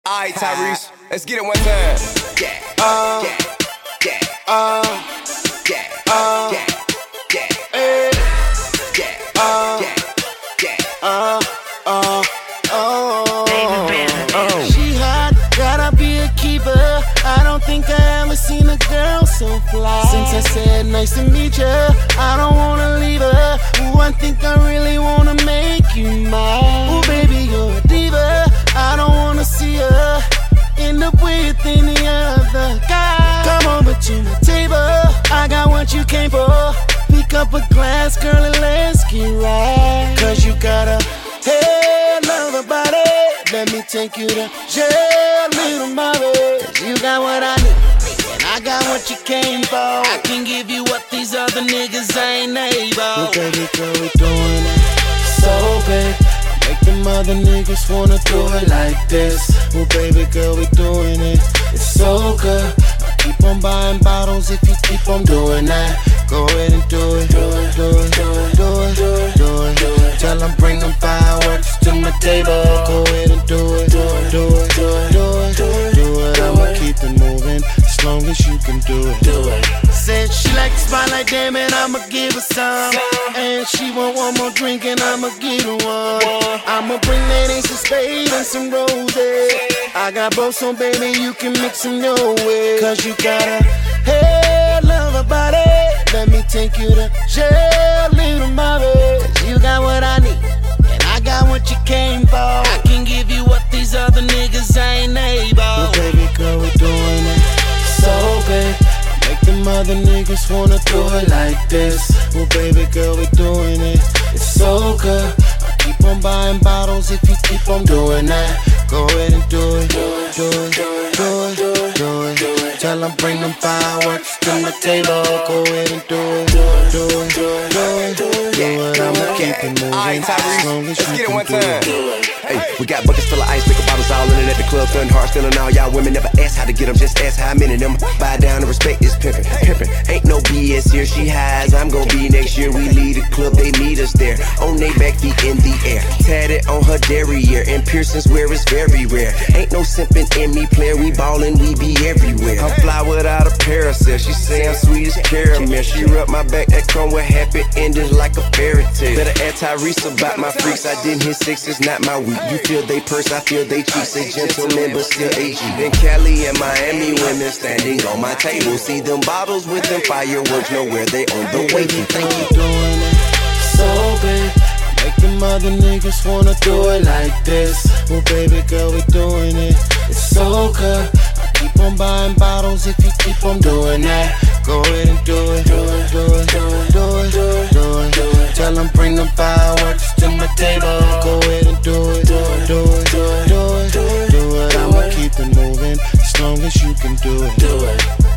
Alright, Tyrese, let's get it one time. She hot, gotta be a keeper. I don't think I ever seen a girl so fly. Since I said nice to meet ya, I don't wanna leave her. Ooh, I think I really wanna make you mine. Ooh, baby, you're a diva. I don't wanna see her end up with any other guy. Come over to my table, I got what you came for. Pick up a glass, girl, and let's get right. Cause you got a head, love a body. Let me take you to jail, little mama. Cause you got what I need, and I got what you came for. I can give you what these other niggas ain't able. Well, baby girl, we doing it so big. Make them other niggas wanna do it like this. Well, baby girl, we doing it, it's so good. I keep on buying bottles if you keep on doing that. Go ahead and do it, do it, do it, do it, do it, do it, do it. Tell them bring them fireworks to my table. Go ahead and do it, do it, do it, do it, do it, do it. I'ma keep it moving as long as you can do it. Do it. Said she like the spotlight, damn it, I'ma give her some. And she want one more drink and I'ma get her one. I'ma bring that ace of spade and some roses. I got both, so baby, you can mix them your way. Cause you got a head, love a body. Let me take you to jail, little mama. Cause you got what I need, and I got what you came for. I can give you what these other niggas ain't able. Well, baby girl, we doing it so big. Make them other niggas wanna do it like this. Well, baby girl, we doing it, it's so good. I keep on buying bottles if you keep on doing that. Go ahead and do it, do it, do it, do it, do it, do it. Tell them bring them fireworks to my table. Go ahead and do it, do it, do it, do it, do it. I'ma keep it moving as long as you can do it. Hey, we got buckets full of ice, liquor bottles all in it at the club, throwing hard, stealing all y'all women. Never ask how to get them, just ask how many of them. Buy down and respect is pimpin', pimpin'. Ain't no BS here, she highs, I'm gon' be next year. We lead the club, they meet us there. On they back feet in the air, tatted on her derriere, and piercings where it's very rare. Ain't no simpin' in me, player, we ballin', we be everywhere. I'm fly without a parasail, she say I'm sweet as caramel. She rub my back, that come with happy endings like a fairy tale. Better ask Tyrese about my freaks, I didn't hit six, it's not my week. You feel they purse, I feel they cheeks, they gentlemen but still AG. In Cali and Miami, women standing on my table. See them bottles with them fireworks, know where they on the way. Thank you doing it so big. Make them other niggas wanna do it like this. Well, baby girl, we doing it, it's so good. I keep on buying bottles if you keep on doing that. Go ahead and do it, do it, do it, do it, do it, do it, do it. Tell them bring them fireworks to my table. Go ahead and do it, do it, do it, do it, do it, do it. I'ma keep it moving as long as you can do it. Do it.